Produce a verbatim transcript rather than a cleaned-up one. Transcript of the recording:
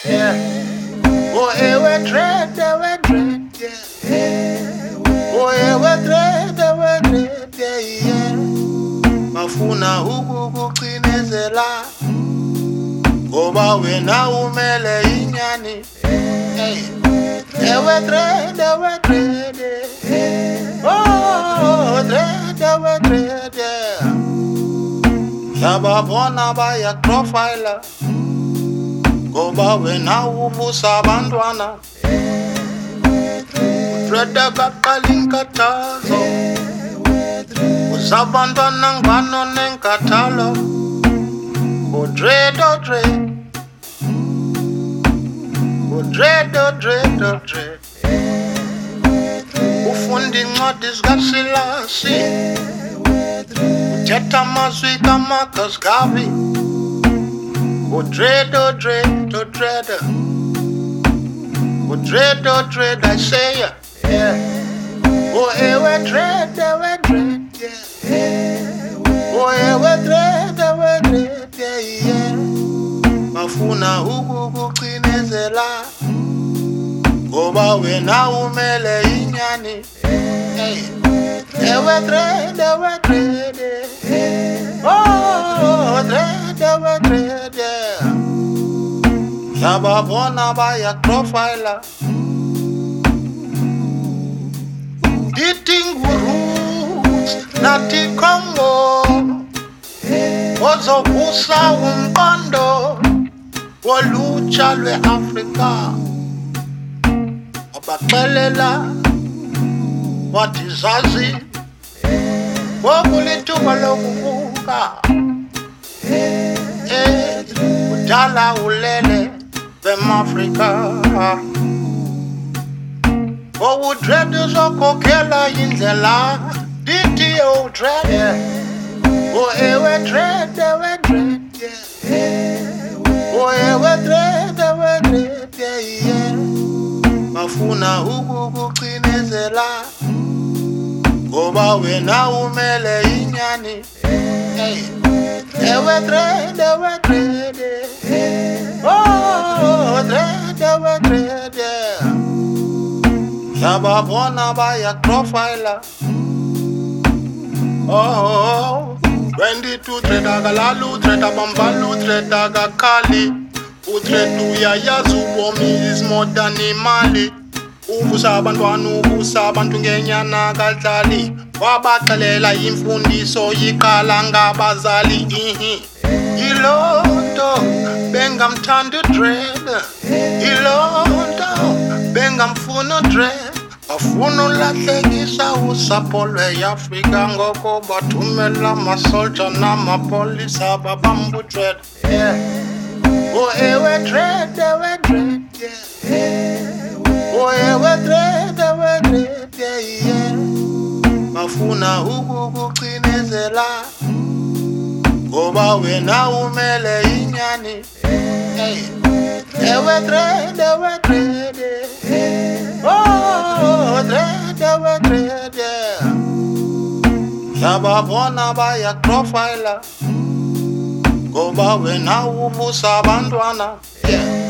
yeah. Oh, ewe dread, ewe dread, yeah. Oh, ewe dread, ewe dread, yeah, yeah. Bafuna ukukucinezela ngoba wena umele inyani. Hey. Ewe dread, ewe dread, yeah. Oh, dread, ewe dread, yeah. Yababona baya profiler ngoba wena ubusa abantwana. Udreda kaqala inkathazo usabantwana ngibano nenkathalo. Udred, udred, udred, udred, udred. Ufunda incwadi zikaSilasi uthetha amazwi kaMarcus Garvey. Udred, udred, udred, udred, udred, I say ya, yeah. Oh, ewe dread, ewe dread, yeah. Oh, ewe dread, ewe dread, yeah, yeah. Bafuna ukukucinezela ngoba wena umele inyani. Hey. Ewe dread, ewe dread, yeah. Oh, dread, ewe dread, yeah. Yababona baya profiler eating roots nathi Congo ozovusa umqondo wolutsha lwe-Afrika. Abaxelela wadizazi wokulithuba lokuvuka. Eh, udala ulele bem-Afrika. Oh, udred uzokhokhela indlela dithi udred, yeah. Oh, ewe dread, ewe dread, yeah. Oh, ewe dread, ewe dread, yeah, yeah. Bafuna ukukucinezela ngoba wena umele inyani. Hey. Ewe dread, ewe dread, yeah. Oh, dread, ewe dread, yeah. Yababona baya profiler. Oh, twenty-two dread agalala, udred abambala, udred agakhali. Udred uyayazi ubomi is more than imali. Uvusa abantwana, uvusa abantu ngenyana kadlali. Wabaxelela imfundiso yiqala ngabazali. Ihi ilonto bengamthanda udred, ilonto bengamfuna udred. Bafuna ulahlekisa usapho lwe-Afrika ngoko bathumela amasoldier namapolisa babamba udred, yeah. Oh, ewe dread, ewe dread, yeah. Oh, ewe dread, ewe dread, yeah, yeah. Bafuna ukukucinezela ngoba wena umele inyani. Hey. Ewe dread, ewe dread, yeah. Oh, dread, ewe dread, yeah. Yababona baya profiler ngoba wena ubusa abantwana, yeah.